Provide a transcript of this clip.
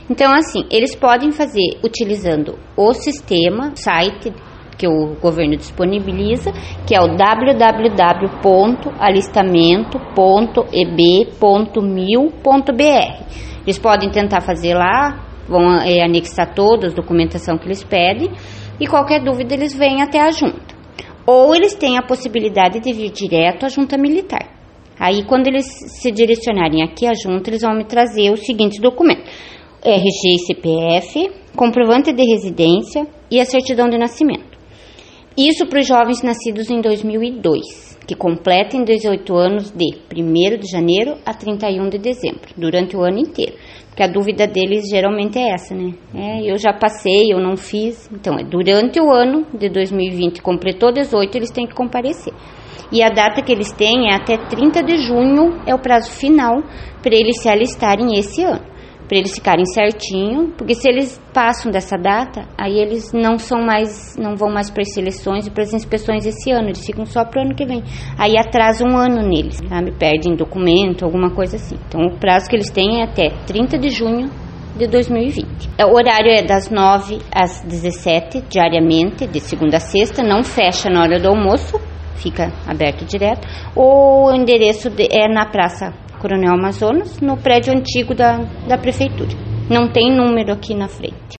Então, assim, eles podem fazer utilizando o sistema, site que o governo disponibiliza, que é o www.alistamento.eb.mil.br. Eles podem tentar fazer lá, vão anexar toda a documentação que eles pedem, e qualquer dúvida eles vêm até a junta. Ou eles têm a possibilidade de vir direto à junta militar. Aí, quando eles se direcionarem aqui à junta, eles vão me trazer os seguintes documentos: RG e CPF, comprovante de residência e a certidão de nascimento. Isso para os jovens nascidos em 2002, que completem 18 anos de 1º de janeiro a 31 de dezembro, durante o ano inteiro. Porque a dúvida deles geralmente é essa, né? Eu já passei, eu não fiz. Então, durante o ano de 2020, completou 18, eles têm que comparecer. E a data que eles têm é até 30 de junho, é o prazo final para eles se alistarem esse ano. Para eles ficarem certinho, porque se eles passam dessa data, aí eles não vão mais para as seleções e para as inspeções esse ano, eles ficam só para o ano que vem. Aí atrasa um ano neles, sabe? Perdem documento, alguma coisa assim. Então o prazo que eles têm é até 30 de junho de 2020. O horário é das 9 às 17, diariamente, de segunda a sexta, não fecha na hora do almoço, fica aberto direto. O endereço é na Praça Coronel Amazonas, no prédio antigo da prefeitura. Não tem número aqui na frente.